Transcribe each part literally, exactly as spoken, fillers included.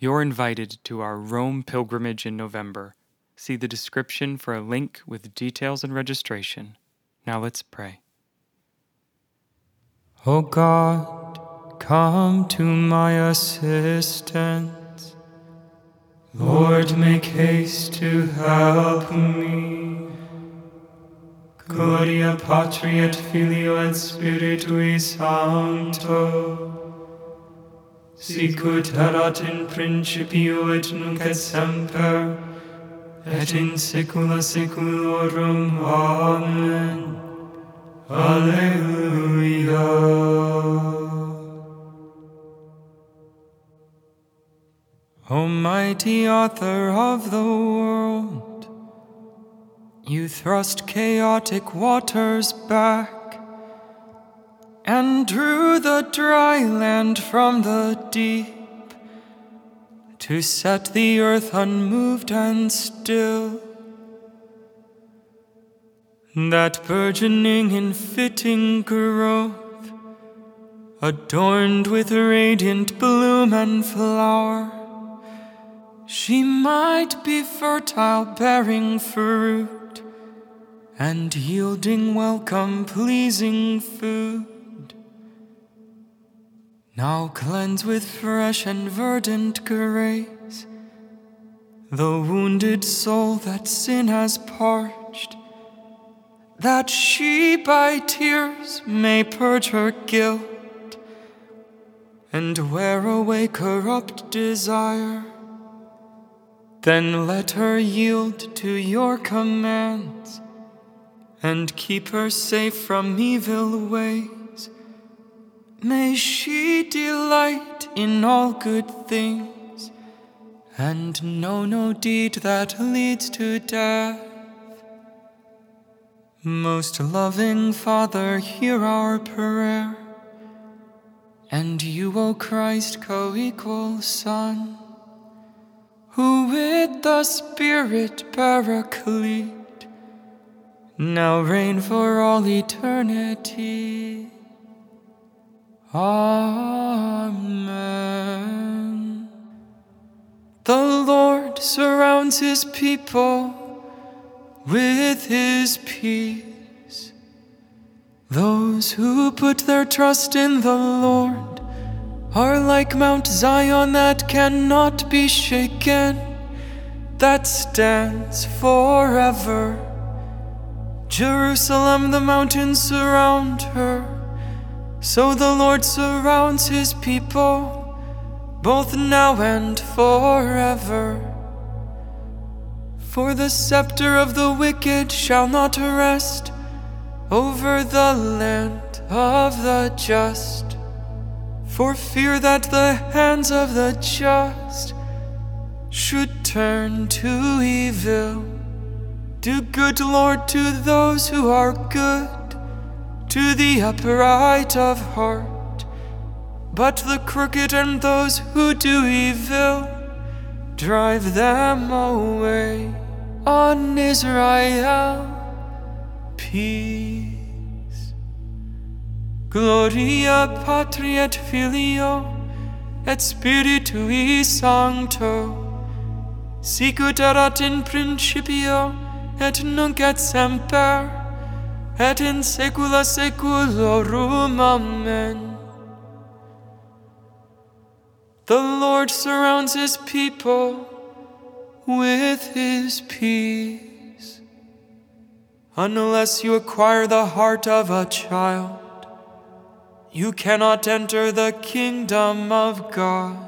You're invited to our Rome pilgrimage in November. See the description for a link with details and registration. Now let's pray. O God, come to my assistance. Lord, make haste to help me. Gloria Patri et Filio et Spiritui Sancto, sicut erat in principio et nunc et semper, et in saecula saeculorum. Amen. Alleluia. Almighty Author of the world, you thrust chaotic waters back and drew the dry land from the deep to set the earth unmoved and still, that burgeoning in fitting growth, adorned with radiant bloom and flower, she might be fertile, bearing fruit and yielding welcome, pleasing food. Now cleanse with fresh and verdant grace the wounded soul that sin has parched, that she by tears may purge her guilt and wear away corrupt desire. Then let her yield to your commands and keep her safe from evil ways. May she delight in all good things and know no deed that leads to death. Most loving Father, hear our prayer, and you, O Christ, co-equal Son, who with the Spirit Paraclete now reign for all eternity. Amen. The Lord surrounds his people with his peace. Those who put their trust in the Lord are like Mount Zion that cannot be shaken, that stands forever. Jerusalem, the mountains surround her, so the Lord surrounds his people, both now and forever. For the scepter of the wicked shall not rest over the land of the just, for fear that the hands of the just should turn to evil. Do good, Lord, to those who are good, to the upright of heart. But the crooked and those who do evil, drive them away. On Israel, peace. Gloria Patri et Filio et Spiritui Sancto, sicut erat in principio et nunc et semper, et in saecula saeculorum. Amen. The Lord surrounds his people with his peace. Unless you acquire the heart of a child, you cannot enter the kingdom of God.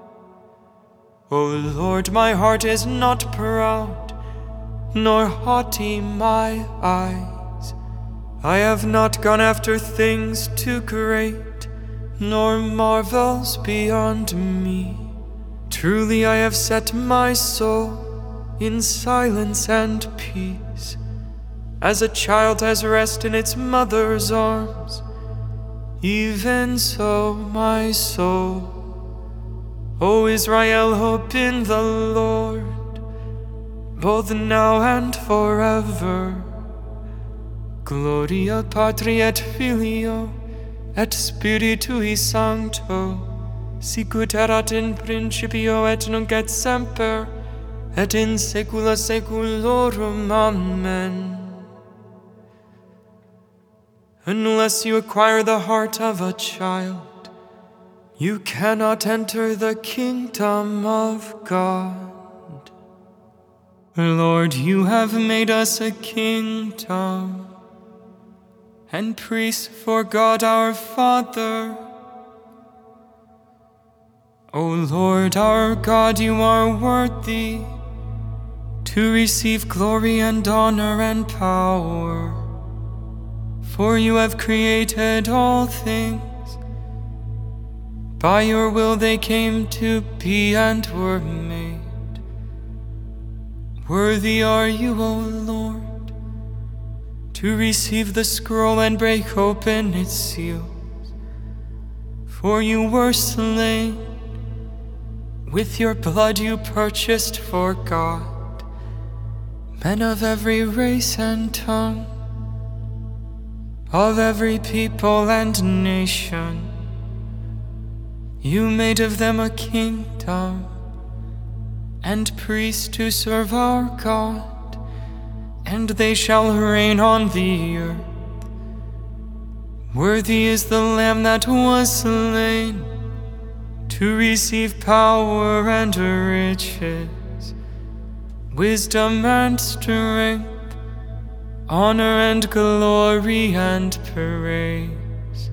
O Lord, my heart is not proud, nor haughty my eyes. I have not gone after things too great, nor marvels beyond me. Truly I have set my soul in silence and peace, as a child has rest in its mother's arms. Even so my soul, O Israel, hope in the Lord, both now and forever. Gloria Patri et Filio et Spiritui Sancto, sicut erat in principio et nunc et semper, et in saecula saeculorum. Amen. Unless you acquire the heart of a child, you cannot enter the kingdom of God. Lord, you have made us a kingdom and priests for God our Father. O Lord our God, you are worthy to receive glory and honor and power, for you have created all things. By your will they came to be and were made. Worthy are you, O Lord, to receive the scroll and break open its seals. For you were slain, with your blood you purchased for God men of every race and tongue, of every people and nation. You made of them a kingdom and priests to serve our God, and they shall reign on the earth. Worthy is the Lamb that was slain to receive power and riches, wisdom and strength, honor and glory and praise.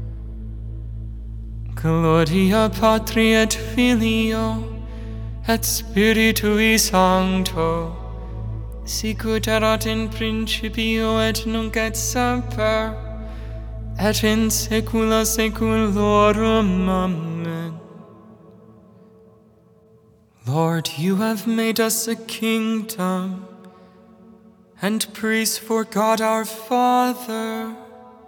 Gloria Patri et Filio et Spiritui Sancto, sicut erat in principio et nunc et semper, et in saecula saeculorum. Amen. Lord, you have made us a kingdom and priests for God our Father.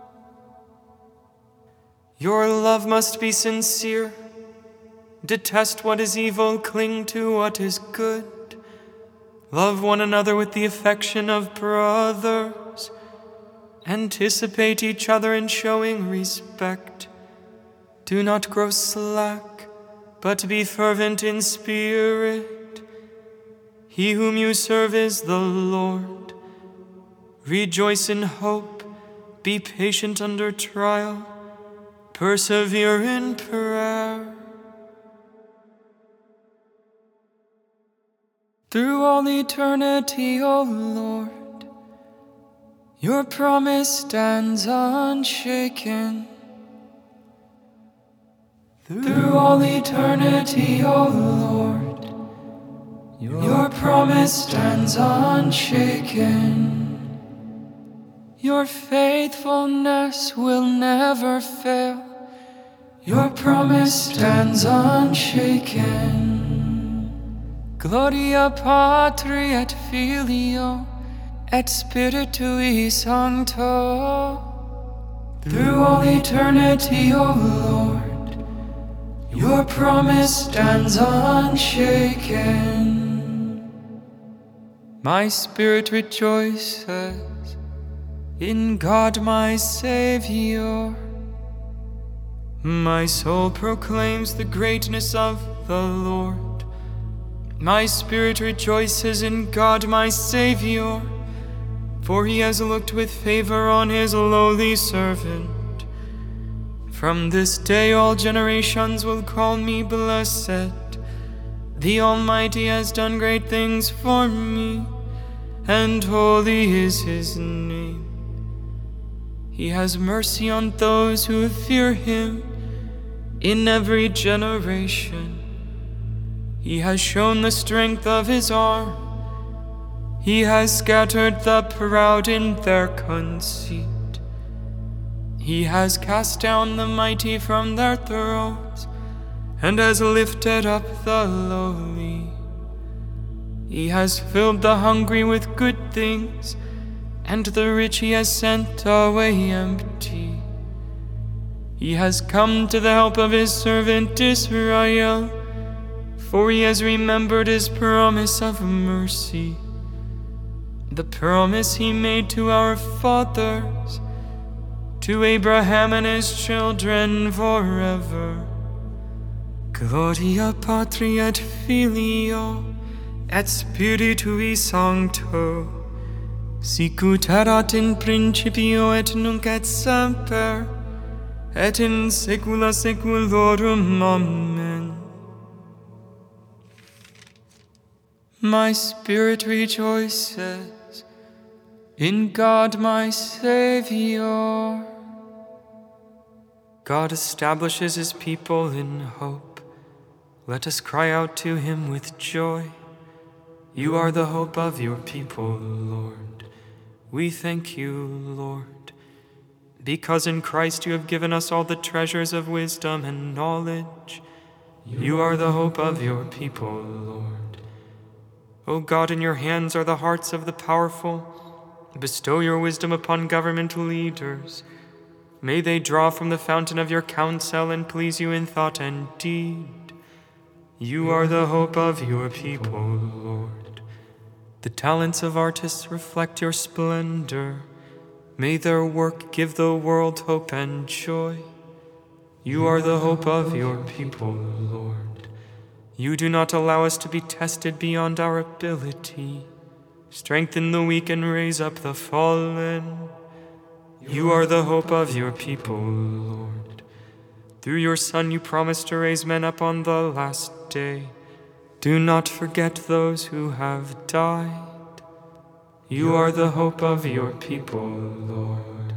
Your love must be sincere. Detest what is evil, cling to what is good. Love one another with the affection of brothers. Anticipate each other in showing respect. Do not grow slack, but be fervent in spirit. He whom you serve is the Lord. Rejoice in hope, be patient under trial, persevere in prayer. Through all eternity, O Lord, your promise stands unshaken. Through all eternity, O Lord, your promise stands unshaken. Your faithfulness will never fail. Your promise stands unshaken. Gloria Patri et Filio et Spiritui Sancto. Through all eternity, O Lord, your promise stands unshaken. My spirit rejoices in God my Savior. My soul proclaims the greatness of the Lord. My spirit rejoices in God my Savior, for he has looked with favor on his lowly servant. From this day all generations will call me blessed. The Almighty has done great things for me, and holy is his name. He has mercy on those who fear him in every generation. He has shown the strength of his arm. He has scattered the proud in their conceit. He has cast down the mighty from their thrones, and has lifted up the lowly. He has filled the hungry with good things, and the rich he has sent away empty. He has come to the help of his servant Israel, for he has remembered his promise of mercy, the promise he made to our fathers, to Abraham and his children forever. Gloria Patri et Filio et Spiritui Sancto, sicut erat in principio et nunc et semper, et in saecula saeculorum. Amen. My spirit rejoices in God my Saviour. God establishes his people in hope. Let us cry out to him with joy. You are the hope of your people, Lord. We thank you, Lord, because in Christ you have given us all the treasures of wisdom and knowledge. You are the hope of your people, Lord. O God, in your hands are the hearts of the powerful. Bestow your wisdom upon governmental leaders. May they draw from the fountain of your counsel and please you in thought and deed. You are the hope of your people, Lord. The talents of artists reflect your splendor. May their work give the world hope and joy. You are the hope of your people, Lord. You do not allow us to be tested beyond our ability. Strengthen the weak and raise up the fallen. You are the hope of your people, Lord. Through your Son you promised to raise men up on the last day. Do not forget those who have died. You are the hope of your people, Lord.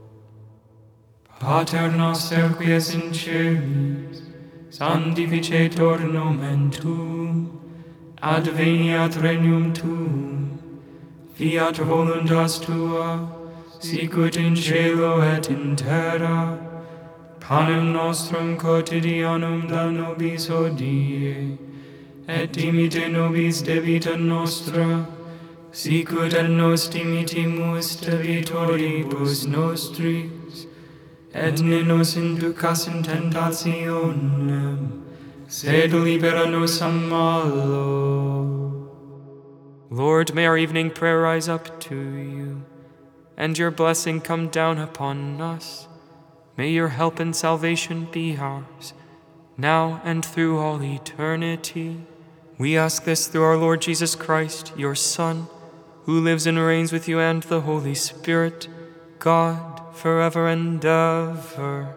Pater noster qui es in caelis, sanctificetur nomen tuum, adveniat regnum tuum, fiat voluntas tua, sicut in cielo et in terra. Panem nostrum quotidianum da nobis hodie, et dimite nobis debita nostra, sicut et nos dimitimus debitoribus nostris, et ne nos inducas in tentationem, sed libera nos a malo. Lord, may our evening prayer rise up to you, and your blessing come down upon us. May your help and salvation be ours, now and through all eternity. We ask this through our Lord Jesus Christ, your Son, who lives and reigns with you and the Holy Spirit, God, forever and ever.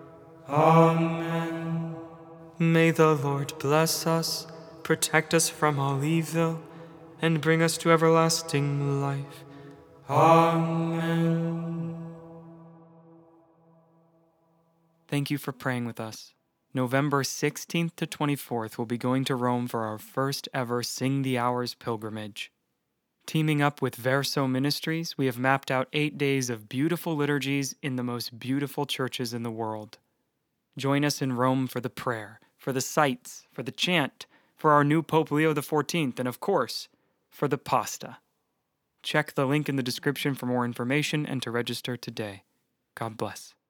Amen. May the Lord bless us, protect us from all evil, and bring us to everlasting life. Amen. Thank you for praying with us. November sixteenth to twenty-fourth, we'll be going to Rome for our first ever Sing the Hours pilgrimage. Teaming up with Verso Ministries, we have mapped out eight days of beautiful liturgies in the most beautiful churches in the world. Join us in Rome for the prayer, for the sights, for the chant, for our new Pope Leo the fourteenth, and of course, for the pasta. Check the link in the description for more information and to register today. God bless.